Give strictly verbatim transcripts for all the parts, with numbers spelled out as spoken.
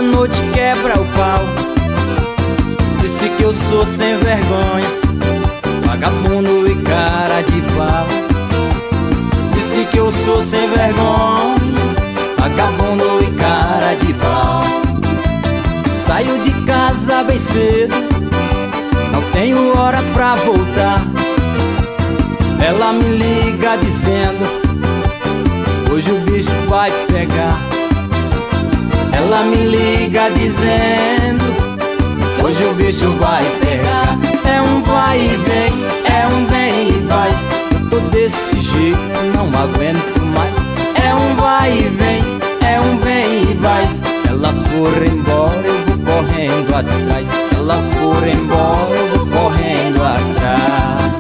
noite quebra o pau. Disse que eu sou sem vergonha, vagabundo e cara de pau. Disse que eu sou sem vergonha, vagabundo e cara de pau. Saio de casa bem cedo, não tenho hora pra voltar. Ela me liga dizendo: hoje o bicho vai pegar. Ela me liga dizendo: hoje o bicho vai pegar. É um vai e vem, é um vem e vai. Eu tô desse jeito, não aguento mais. É um vai e vem, é um vem e vai. Se ela for embora, eu vou correndo atrás. Se ela for embora, eu vou correndo atrás.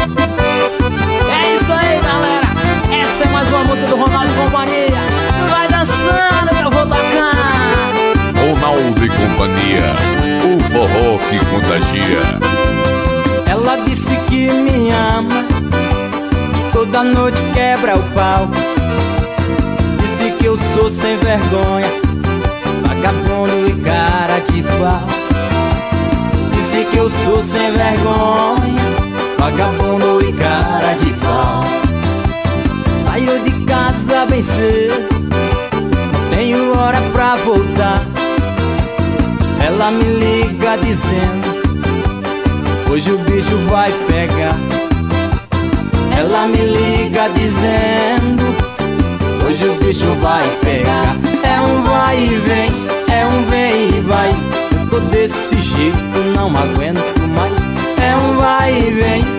É isso aí, galera. Essa é mais uma música do Ronaldo e Companhia. Vai dançando que eu vou tocar. Ronaldo e Companhia, o forró que contagia. Ela disse que me ama, toda noite quebra o pau. Disse que eu sou sem vergonha, vagabundo e cara de pau. Disse que eu sou sem vergonha, vagabundo e cara de pau. Saio de casa bem cedo, não tenho hora pra voltar. Ela me liga dizendo: hoje o bicho vai pegar. Ela me liga dizendo: hoje o bicho vai pegar. É um vai e vem, é um vem e vai. Eu tô desse jeito, não aguento mais. É um vai e vem,